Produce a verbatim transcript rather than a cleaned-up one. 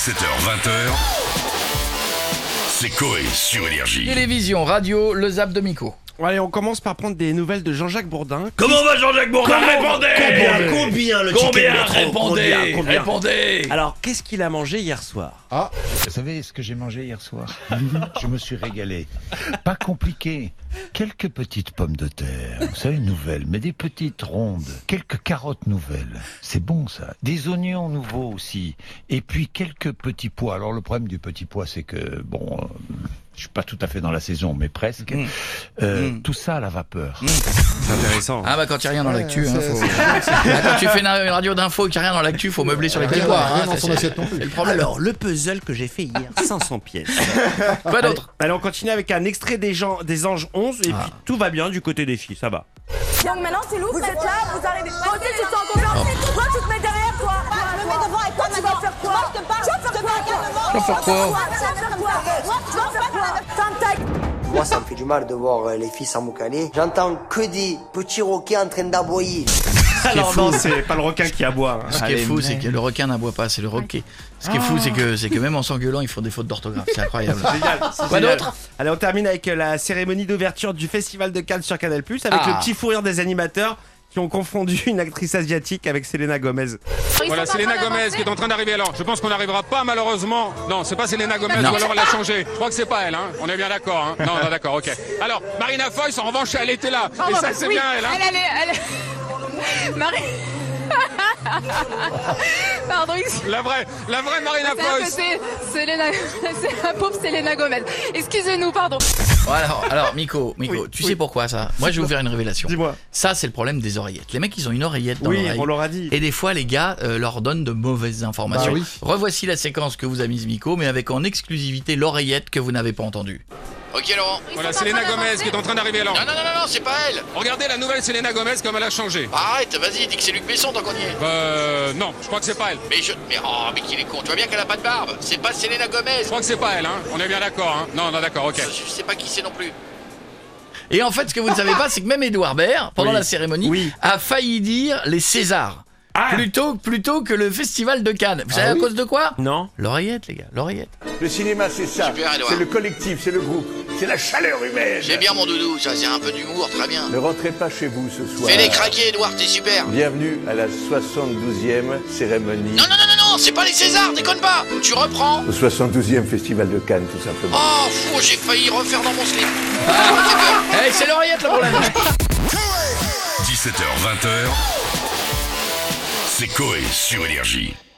dix-sept heures vingt, c'est Coé sur Énergie. Télévision, radio, le zap de Miko. Allez, on commence par prendre des nouvelles de Jean-Jacques Bourdin. Comment va Jean-Jacques Bourdin? Répondez! Combien, combien le ticket Combien? de métro? Répondez! Combien, combien Répondez! Alors, qu'est-ce qu'il a mangé hier soir? Ah, vous savez ce que j'ai mangé hier soir? Je me suis régalé. Pas compliqué. Quelques petites pommes de terre, vous savez, nouvelles, mais des petites rondes. Quelques carottes nouvelles. C'est bon, ça. Des oignons nouveaux aussi. Et puis quelques petits pois. Alors, le problème du petit pois, c'est que, bon, euh, je suis pas tout à fait dans la saison, mais presque. Mmh. Euh, mmh. Tout ça à la vapeur. Mmh. C'est intéressant. Ah bah quand il n'y a rien dans l'actu, hein, faut... bah, quand tu fais une radio d'info et qu'il n'y a rien dans l'actu, faut meubler sur les petits pois. Hein, dans son assiette non plus. C'est le problème. Alors, le puzzle que j'ai fait hier, cinq cents pièces. Quoi d'autre? Allez, allez, on continue avec un extrait des, gens, des Anges onze, et ah. puis tout va bien du côté des filles, ça va. Donc maintenant, c'est Lou, vous êtes là, vous arrivez. Toi aussi, tu te sens confiance. Toi, tu te mets derrière, toi. Je me mets devant et toi, tu vas faire quoi? Je te parle, je te parle calmement. Tu vas faire quoi? Tu vas faire quoi? Moi, ça me fait du mal de voir les filles s'emboucaner. J'entends que des petits roquets en train d'aboyer. Alors non, c'est pas le requin qui aboie. Hein. Ce qui Allez, est fou, c'est que le requin n'aboie pas, c'est le roquet. Ce qui est fou, c'est que, c'est que même en s'engueulant, ils font des fautes d'orthographe. C'est incroyable. C'est génial. C'est Quoi génial. d'autre? Allez, on termine avec la cérémonie d'ouverture du Festival de Cannes sur Canal plus, avec ah. le petit fou rire des animateurs qui ont confondu une actrice asiatique avec Selena Gomez. Voilà, Selena Gomez qui est en train d'arriver. Alors, je pense qu'on n'arrivera pas malheureusement. Non, c'est pas Selena Gomez, non. ou alors elle a changé. Je crois que c'est pas elle, hein. On est bien d'accord, hein. Non, non, d'accord, ok. Alors, Marina Foïs, en revanche, elle était là. Oh, et ça, c'est oui, bien elle, hein. Elle, elle est... Elle... Marie... Pardon, excusez-moi. La vraie, la vraie Marina Foïs. C'est Selena... c'est la pauvre Selena Gomez. Excusez-nous, pardon. Bon, alors, alors, Miko, Miko, Oui, tu oui. sais pourquoi ça? Moi, je vais vous faire une révélation. Dis-moi. Ça, c'est le problème des oreillettes. Les mecs, ils ont une oreillette dans Oui, l'oreille. on leur a dit. Et des fois, les gars euh, leur donnent de mauvaises informations. Bah oui. Revoici la séquence que vous a mise Miko, mais avec en exclusivité l'oreillette que vous n'avez pas entendue. Ok, Laurent. Voilà, Selena Gomez qui est en train d'arriver. Alors, Non, non, non, non, non, c'est pas elle. regardez la nouvelle Selena Gomez comme elle a changé. Arrête, vas-y, dis que c'est Luc Besson, tant qu'on y est. Euh, non, je crois que c'est pas elle. Mais je. Mais oh, mais qu'il est con. Tu vois bien qu'elle a pas de barbe. C'est pas Selena Gomez. Je crois que c'est pas elle, hein. On est bien d'accord, hein. Non, non, d'accord, ok. Je sais pas qui c'est non plus. Et en fait, ce que vous ne savez pas, c'est que même Édouard Baird, pendant Oui. la cérémonie, Oui. a failli dire les Césars. Ah. Plutôt, plutôt que le festival de Cannes. Vous savez Ah à oui. cause de quoi? Non. L'oreillette, les gars, l'oreillette. Le cinéma, c'est ça. Super, Edouard. C'est le collectif, c'est le groupe, c'est la chaleur humaine. J'ai bien mon doudou, ça, c'est un peu d'humour, très bien. Ne rentrez pas chez vous ce soir. Fais-les craquer, Edouard, t'es super. Bienvenue à la soixante-douzième cérémonie. Non, non, non, non, non, c'est pas les Césars, déconne pas. Tu reprends. Au soixante-douzième festival de Cannes, tout simplement. Oh, fou, j'ai failli refaire dans mon slip. Ah, hey, c'est l'oreillette le problème. dix-sept heures vingt, c'est Coé sur Énergie.